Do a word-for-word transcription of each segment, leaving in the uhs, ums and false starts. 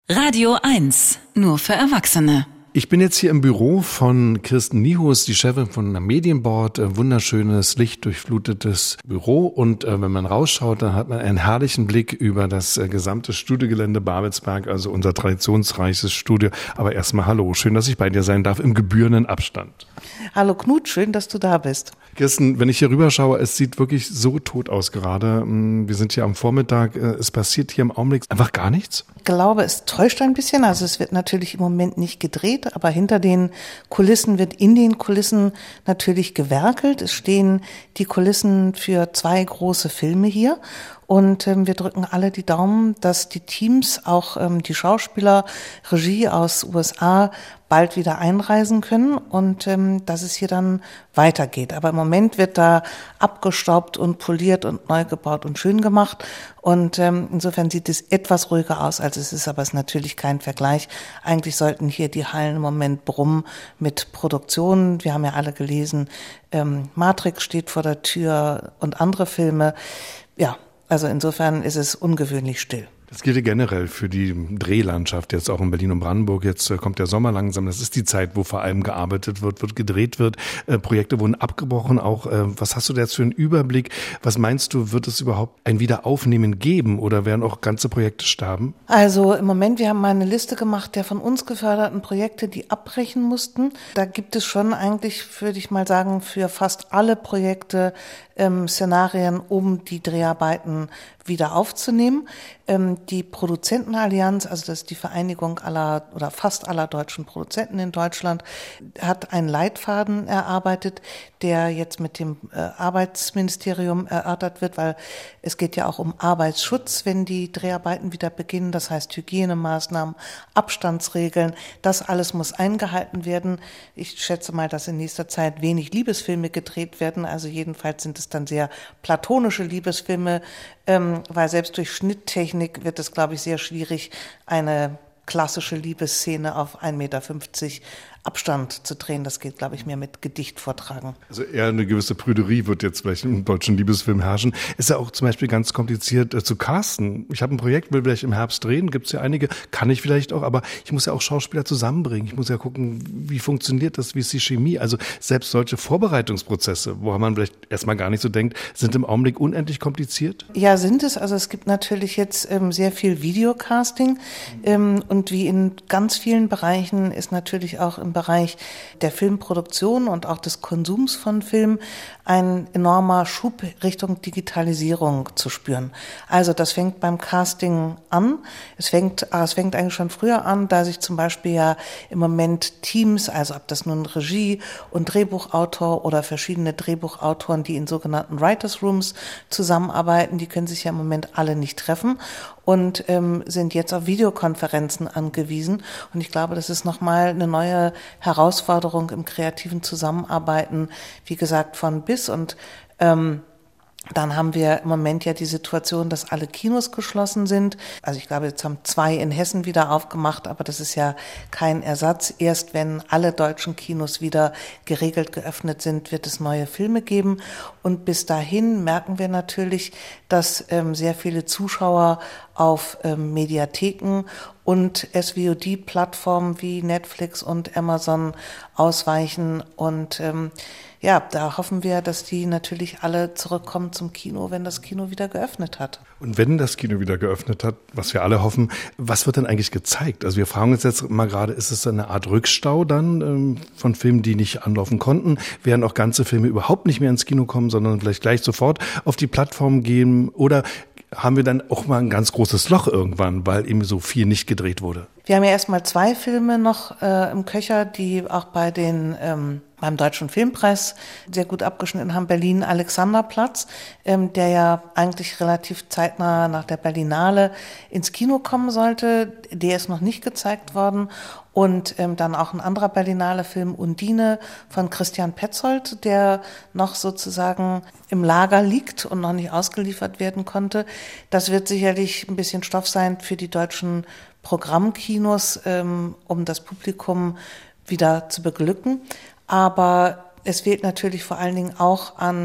Radio eins, nur für Erwachsene. Ich bin jetzt hier im Büro von Kirsten Niehus, die Chefin von einem Medienboard. Ein wunderschönes, lichtdurchflutetes Büro. Und äh, wenn man rausschaut, dann hat man einen herrlichen Blick über das äh, gesamte Studiogelände Babelsberg, also unser traditionsreiches Studio. Aber erstmal hallo, schön, dass ich bei dir sein darf im gebührenden Abstand. Hallo Knut, schön, dass du da bist. Kirsten, wenn ich hier rüber schaue, es sieht wirklich so tot aus gerade. Wir sind hier am Vormittag, es passiert hier im Augenblick einfach gar nichts? Ich glaube, es täuscht ein bisschen. Also es wird natürlich im Moment nicht gedreht, aber hinter den Kulissen wird in den Kulissen natürlich gewerkelt. Es stehen die Kulissen für zwei große Filme hier. Und ähm, wir drücken alle die Daumen, dass die Teams, auch ähm, die Schauspieler, Regie aus U S A bald wieder einreisen können und ähm, dass es hier dann weitergeht. Aber im Moment wird da abgestaubt und poliert und neu gebaut und schön gemacht. Und ähm, insofern sieht es etwas ruhiger aus, als es ist, aber es ist natürlich kein Vergleich. Eigentlich sollten hier die Hallen im Moment brummen mit Produktionen. Wir haben ja alle gelesen, ähm, Matrix steht vor der Tür und andere Filme. Ja, also insofern ist es ungewöhnlich still. Das gilt ja generell für die Drehlandschaft, jetzt auch in Berlin und Brandenburg. Jetzt kommt der Sommer langsam. Das ist die Zeit, wo vor allem gearbeitet wird, wird gedreht wird. Äh, Projekte wurden abgebrochen. Auch äh, was hast du da jetzt für einen Überblick? Was meinst du, wird es überhaupt ein Wiederaufnehmen geben oder werden auch ganze Projekte sterben? Also im Moment, wir haben mal eine Liste gemacht der von uns geförderten Projekte, die abbrechen mussten. Da gibt es schon eigentlich, würde ich mal sagen, für fast alle Projekte ähm, Szenarien, um die Dreharbeiten wieder aufzunehmen. Ähm, die Produzentenallianz, also das ist die Vereinigung aller oder fast aller deutschen Produzenten in Deutschland, hat einen Leitfaden erarbeitet, der jetzt mit dem äh, Arbeitsministerium erörtert wird, weil es geht ja auch um Arbeitsschutz, wenn die Dreharbeiten wieder beginnen. Das heißt Hygienemaßnahmen, Abstandsregeln, das alles muss eingehalten werden. Ich schätze mal, dass in nächster Zeit wenig Liebesfilme gedreht werden. Also jedenfalls sind es dann sehr platonische Liebesfilme, ähm, weil selbst durch Schnitttechnik wird es, glaube ich, sehr schwierig, eine klassische Liebesszene auf ein Meter fünfzig Abstand zu drehen. Das geht, glaube ich, mehr mit Gedicht vortragen. Also eher eine gewisse Prüderie wird jetzt vielleicht im deutschen Liebesfilm herrschen. Ist ja auch zum Beispiel ganz kompliziert äh, zu casten. Ich habe ein Projekt, will vielleicht im Herbst drehen, gibt es ja einige, kann ich vielleicht auch, aber ich muss ja auch Schauspieler zusammenbringen. Ich muss ja gucken, wie funktioniert das, wie ist die Chemie. Also selbst solche Vorbereitungsprozesse, woran man vielleicht erstmal gar nicht so denkt, sind im Augenblick unendlich kompliziert? Ja, sind es. Also es gibt natürlich jetzt ähm, sehr viel Videocasting ähm, und wie in ganz vielen Bereichen ist natürlich auch im Bereich der Filmproduktion und auch des Konsums von Film ein enormer Schub Richtung Digitalisierung zu spüren. Also das fängt beim Casting an. Es fängt, es fängt eigentlich schon früher an, da sich zum Beispiel ja im Moment Teams, also ob das nun Regie und Drehbuchautor oder verschiedene Drehbuchautoren, die in sogenannten Writers Rooms zusammenarbeiten, die können sich ja im Moment alle nicht treffen und ähm, sind jetzt auf Videokonferenzen angewiesen. Und ich glaube, das ist nochmal eine neue Herausforderung im kreativen Zusammenarbeiten, wie gesagt, von bis. Und ähm, dann haben wir im Moment ja die Situation, dass alle Kinos geschlossen sind. Also ich glaube, jetzt haben zwei in Hessen wieder aufgemacht, aber das ist ja kein Ersatz. Erst wenn alle deutschen Kinos wieder geregelt geöffnet sind, wird es neue Filme geben. Und bis dahin merken wir natürlich, dass ähm, sehr viele Zuschauer auf ähm, Mediatheken und S V O D-Plattformen wie Netflix und Amazon ausweichen. Und ähm, ja, da hoffen wir, dass die natürlich alle zurückkommen zum Kino, wenn das Kino wieder geöffnet hat. Und wenn das Kino wieder geöffnet hat, was wir alle hoffen, was wird dann eigentlich gezeigt? Also wir fragen uns jetzt mal gerade, ist es eine Art Rückstau dann ähm, von Filmen, die nicht anlaufen konnten? Werden auch ganze Filme überhaupt nicht mehr ins Kino kommen, sondern vielleicht gleich sofort auf die Plattform gehen? Oder haben wir dann auch mal ein ganz großes Loch irgendwann, weil eben so viel nicht gedreht wurde? Wir haben ja erstmal zwei Filme noch äh, im Köcher, die auch bei den ähm, beim Deutschen Filmpreis sehr gut abgeschnitten haben. Berlin Alexanderplatz, ähm, der ja eigentlich relativ zeitnah nach der Berlinale ins Kino kommen sollte. Der ist noch nicht gezeigt worden. Und ähm, dann auch ein anderer Berlinale-Film, Undine, von Christian Petzold, der noch sozusagen im Lager liegt und noch nicht ausgeliefert werden konnte. Das wird sicherlich ein bisschen Stoff sein für die deutschen Programmkinos, ähm, um das Publikum wieder zu beglücken. Aber es fehlt natürlich vor allen Dingen auch an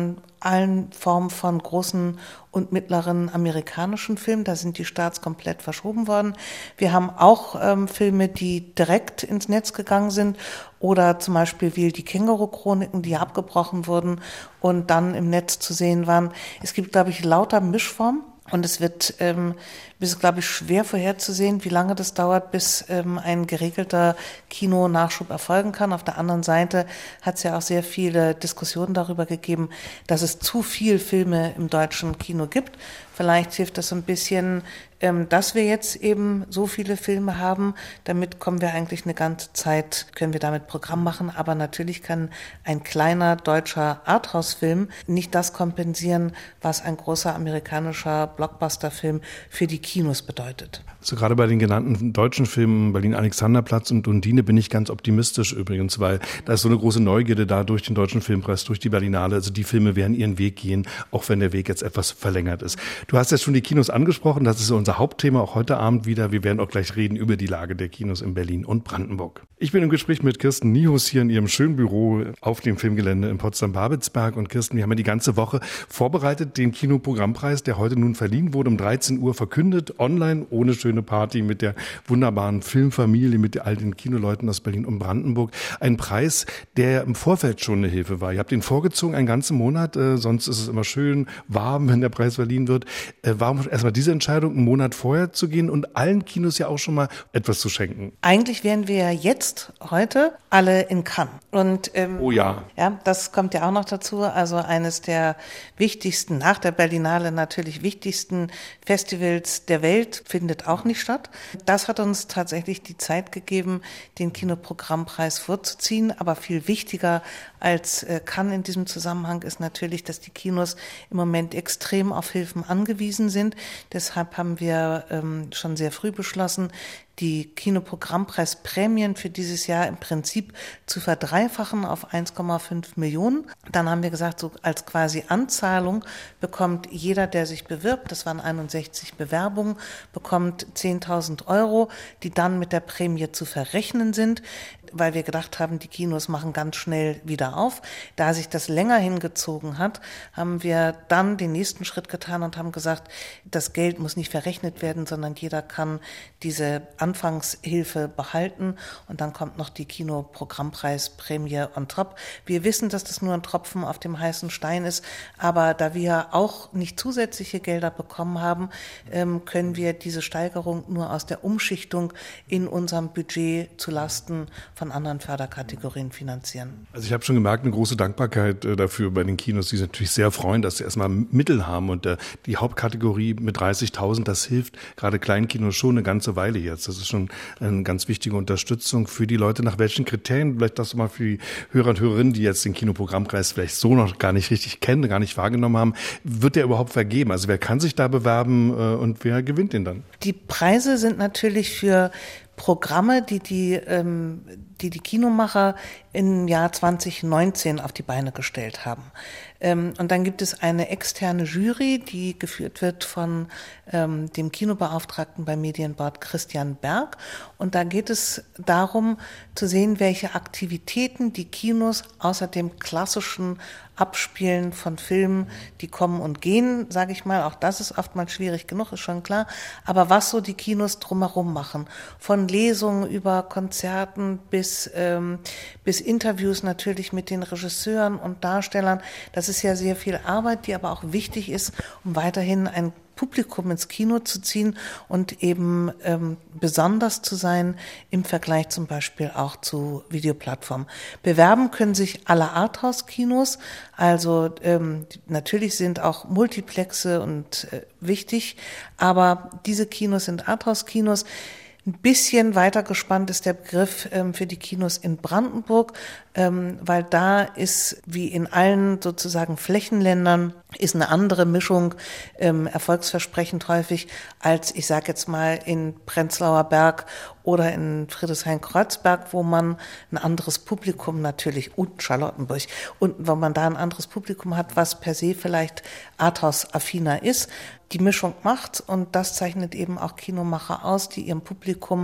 allen Formen von großen und mittleren amerikanischen Filmen. Da sind die Starts komplett verschoben worden. Wir haben auch ähm, Filme, die direkt ins Netz gegangen sind oder zum Beispiel wie die Känguru-Chroniken, die abgebrochen wurden und dann im Netz zu sehen waren. Es gibt, glaube ich, lauter Mischformen. Und es wird, ähm, ist, glaube ich, schwer vorherzusehen, wie lange das dauert, bis ähm, ein geregelter Kinonachschub erfolgen kann. Auf der anderen Seite hat es ja auch sehr viele Diskussionen darüber gegeben, dass es zu viel Filme im deutschen Kino gibt. Vielleicht hilft das so ein bisschen, ähm, dass wir jetzt eben so viele Filme haben. Damit kommen wir eigentlich eine ganze Zeit, können wir damit Programm machen. Aber natürlich kann ein kleiner deutscher Arthouse-Film nicht das kompensieren, was ein großer amerikanischer Blockbuster-Film für die Kinos bedeutet. Also gerade bei den genannten deutschen Filmen, Berlin-Alexanderplatz und Undine, bin ich ganz optimistisch übrigens, weil da ist so eine große Neugierde da durch den Deutschen Filmpreis, durch die Berlinale. Also die Filme werden ihren Weg gehen, auch wenn der Weg jetzt etwas verlängert ist. Du hast ja schon die Kinos angesprochen, das ist unser Hauptthema auch heute Abend wieder. Wir werden auch gleich reden über die Lage der Kinos in Berlin und Brandenburg. Ich bin im Gespräch mit Kirsten Niehus hier in ihrem schönen Büro auf dem Filmgelände in Potsdam-Babelsberg. Und Kirsten, wir haben ja die ganze Woche vorbereitet, den Kinoprogrammpreis, der heute nun verliehen wurde, um dreizehn Uhr verkündet, online, ohne schöne Party, mit der wunderbaren Filmfamilie, mit all den Kinoleuten aus Berlin und Brandenburg. Ein Preis, der im Vorfeld schon eine Hilfe war. Ihr habt den vorgezogen einen ganzen Monat, äh, sonst ist es immer schön warm, wenn der Preis verliehen wird. Äh, warum erstmal diese Entscheidung, einen Monat vorher zu gehen und allen Kinos ja auch schon mal etwas zu schenken? Eigentlich wären wir ja jetzt, heute, alle in Cannes. Und, ähm, oh ja. Ja, das kommt ja auch noch dazu. Also eines der wichtigsten, nach der Berlinale natürlich wichtigsten Festivals der Welt findet auch nicht statt. Das hat uns tatsächlich die Zeit gegeben, den Kinoprogrammpreis vorzuziehen. Aber viel wichtiger als äh, Cannes in diesem Zusammenhang ist natürlich, dass die Kinos im Moment extrem auf Hilfen angewiesen sind. Deshalb haben wir ähm, schon sehr früh beschlossen, die Kinoprogrammpreisprämien für dieses Jahr im Prinzip zu verdreifachen auf eins Komma fünf Millionen. Dann haben wir gesagt, so als quasi Anzahlung bekommt jeder, der sich bewirbt, das waren einundsechzig Bewerbungen, bekommt zehntausend Euro, die dann mit der Prämie zu verrechnen sind, weil wir gedacht haben, die Kinos machen ganz schnell wieder auf. Da sich das länger hingezogen hat, haben wir dann den nächsten Schritt getan und haben gesagt, das Geld muss nicht verrechnet werden, sondern jeder kann diese Anfangshilfe behalten und dann kommt noch die Kinoprogrammpreisprämie on top. Wir wissen, dass das nur ein Tropfen auf dem heißen Stein ist, aber da wir auch nicht zusätzliche Gelder bekommen haben, können wir diese Steigerung nur aus der Umschichtung in unserem Budget zulasten von anderen Förderkategorien finanzieren. Also ich habe schon gemerkt, eine große Dankbarkeit dafür bei den Kinos, die sich natürlich sehr freuen, dass sie erstmal Mittel haben und die Hauptkategorie mit dreißigtausend, das hilft gerade Kleinkinos schon eine ganze Weile jetzt. Das ist schon eine ganz wichtige Unterstützung für die Leute. Nach welchen Kriterien, vielleicht das mal für die Hörer und Hörerinnen, die jetzt den Kinoprogrammpreis vielleicht so noch gar nicht richtig kennen, gar nicht wahrgenommen haben, wird der überhaupt vergeben? Also wer kann sich da bewerben und wer gewinnt den dann? Die Preise sind natürlich für Programme, die die, ähm, die, die Kinomacher im Jahr zwanzig neunzehn auf die Beine gestellt haben. Ähm, und dann gibt es eine externe Jury, die geführt wird von ähm, dem Kinobeauftragten beim Medienbord Christian Berg. Und da geht es darum zu sehen, welche Aktivitäten die Kinos außer dem klassischen Abspielen von Filmen, die kommen und gehen, sage ich mal, auch das ist oftmals schwierig genug, ist schon klar, aber was so die Kinos drumherum machen, von Lesungen über Konzerten bis, ähm, bis Interviews natürlich mit den Regisseuren und Darstellern, das ist ja sehr viel Arbeit, die aber auch wichtig ist, um weiterhin ein Publikum ins Kino zu ziehen und eben ähm, besonders zu sein im Vergleich zum Beispiel auch zu Videoplattformen. Bewerben können sich alle Arthouse-Kinos, also ähm, natürlich sind auch Multiplexe und äh, wichtig, aber diese Kinos sind Arthouse-Kinos. Ein bisschen weiter gespannt ist der Begriff ähm, für die Kinos in Brandenburg, ähm, weil da ist, wie in allen sozusagen Flächenländern, ist eine andere Mischung ähm, erfolgsversprechend häufig als, ich sage jetzt mal, in Prenzlauer Berg oder in Friedrichshain-Kreuzberg, wo man ein anderes Publikum natürlich, und Charlottenburg, und wo man da ein anderes Publikum hat, was per se vielleicht Arthouse-affiner ist. Die Mischung macht, und das zeichnet eben auch Kinomacher aus, die ihrem Publikum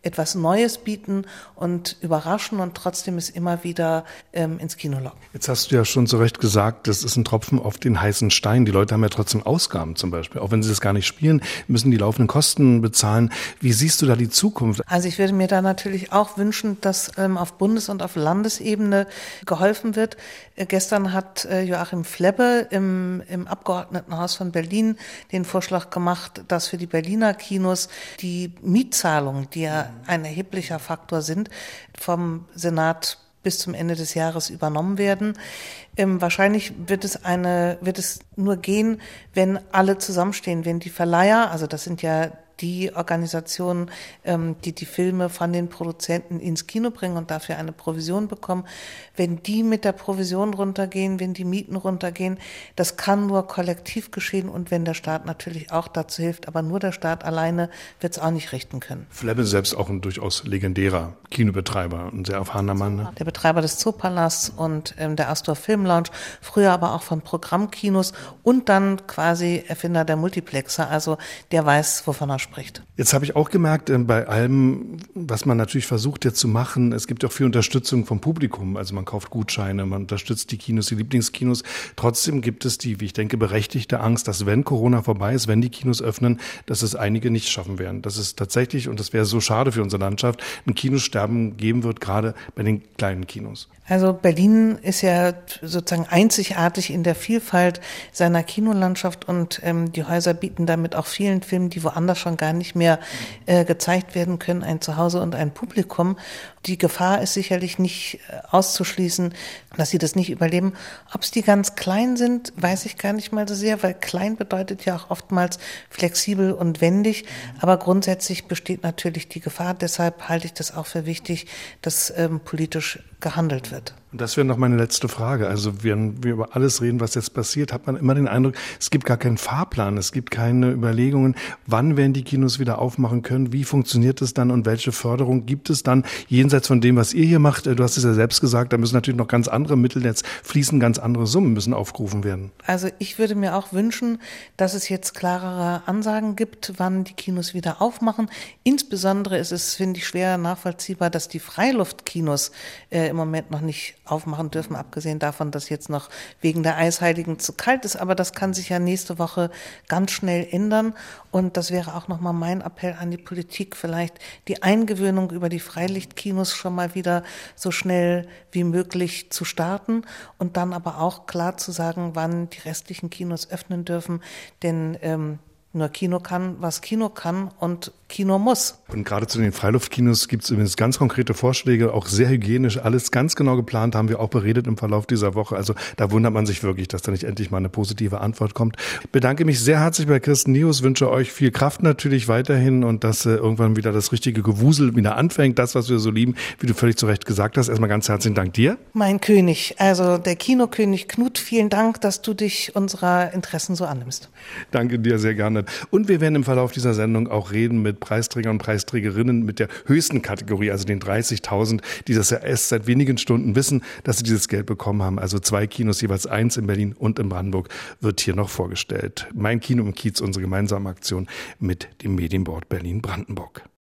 etwas Neues bieten und überraschen und trotzdem es immer wieder ähm, ins Kino locken. Jetzt hast du ja schon zu Recht gesagt, das ist ein Tropfen auf den heißen Stein. Die Leute haben ja trotzdem Ausgaben zum Beispiel. Auch wenn sie das gar nicht spielen, müssen die laufenden Kosten bezahlen. Wie siehst du da die Zukunft? Also ich würde mir da natürlich auch wünschen, dass ähm, auf Bundes- und auf Landesebene geholfen wird. Äh, gestern hat äh, Joachim Flebbe im, im Abgeordnetenhaus von Berlin den Vorschlag gemacht, dass für die Berliner Kinos die Mietzahlungen, die ja ein erheblicher Faktor sind, vom Senat bis zum Ende des Jahres übernommen werden. Ähm, wahrscheinlich wird es eine, wird es nur gehen, wenn alle zusammenstehen, wenn die Verleiher, also das sind ja die Organisationen, ähm, die die Filme von den Produzenten ins Kino bringen und dafür eine Provision bekommen, wenn die mit der Provision runtergehen, wenn die Mieten runtergehen, das kann nur kollektiv geschehen und wenn der Staat natürlich auch dazu hilft, aber nur der Staat alleine wird es auch nicht richten können. Flebbe selbst auch ein durchaus legendärer Kinobetreiber, ein sehr erfahrener Mann. Ne? Der Betreiber des Zoopalasts und ähm, der Astor Film Lounge, früher aber auch von Programmkinos und dann quasi Erfinder der Multiplexer, also der weiß, wovon er spricht. Jetzt habe ich auch gemerkt, bei allem, was man natürlich versucht jetzt zu machen, es gibt auch viel Unterstützung vom Publikum. Also man kauft Gutscheine, man unterstützt die Kinos, die Lieblingskinos. Trotzdem gibt es die, wie ich denke, berechtigte Angst, dass wenn Corona vorbei ist, wenn die Kinos öffnen, dass es einige nicht schaffen werden. Dass es tatsächlich, und das wäre so schade für unsere Landschaft, ein Kinosterben geben wird, gerade bei den kleinen Kinos. Also Berlin ist ja sozusagen einzigartig in der Vielfalt seiner Kinolandschaft und ähm, die Häuser bieten damit auch vielen Filmen, die woanders schon gar nicht mehr äh, gezeigt werden können, ein Zuhause und ein Publikum. Die Gefahr ist sicherlich nicht äh, auszuschließen, dass sie das nicht überleben. Ob es die ganz klein sind, weiß ich gar nicht mal so sehr, weil klein bedeutet ja auch oftmals flexibel und wendig. Aber grundsätzlich besteht natürlich die Gefahr. Deshalb halte ich das auch für wichtig, dass ähm, politisch gehandelt wird. Und das wäre noch meine letzte Frage. Also wenn wir über alles reden, was jetzt passiert, hat man immer den Eindruck, es gibt gar keinen Fahrplan, es gibt keine Überlegungen, wann werden die Kinos wieder aufmachen können, wie funktioniert es dann und welche Förderung gibt es dann, jenseits von dem, was ihr hier macht. Du hast es ja selbst gesagt, da müssen natürlich noch ganz andere Mittel jetzt fließen, ganz andere Summen müssen aufgerufen werden. Also ich würde mir auch wünschen, dass es jetzt klarere Ansagen gibt, wann die Kinos wieder aufmachen. Insbesondere ist es, finde ich, schwer nachvollziehbar, dass die Freiluftkinos äh, im Moment noch nicht aufmachen dürfen, abgesehen davon, dass jetzt noch wegen der Eisheiligen zu kalt ist. Aber das kann sich ja nächste Woche ganz schnell ändern. Und das wäre auch nochmal mein Appell an die Politik, vielleicht die Eingewöhnung über die Freilichtkinos schon mal wieder so schnell wie möglich zu starten und dann aber auch klar zu sagen, wann die restlichen Kinos öffnen dürfen. Denn ähm, nur Kino kann, was Kino kann und Kino muss. Und gerade zu den Freiluftkinos gibt es übrigens ganz konkrete Vorschläge, auch sehr hygienisch, alles ganz genau geplant, haben wir auch beredet im Verlauf dieser Woche. Also da wundert man sich wirklich, dass da nicht endlich mal eine positive Antwort kommt. Ich bedanke mich sehr herzlich bei Kirsten Nius, wünsche euch viel Kraft natürlich weiterhin und dass äh, irgendwann wieder das richtige Gewusel wieder anfängt, das, was wir so lieben, wie du völlig zu Recht gesagt hast. Erstmal ganz herzlichen Dank dir. Mein König, also der Kinokönig Knut, vielen Dank, dass du dich unserer Interessen so annimmst. Danke dir sehr gerne. Und wir werden im Verlauf dieser Sendung auch reden mit Preisträgern und Preisträgerinnen mit der höchsten Kategorie, also den dreißigtausend, die das ja erst seit wenigen Stunden wissen, dass sie dieses Geld bekommen haben. Also zwei Kinos, jeweils eins in Berlin und in Brandenburg, wird hier noch vorgestellt. Mein Kino im Kiez, unsere gemeinsame Aktion mit dem Medienboard Berlin-Brandenburg.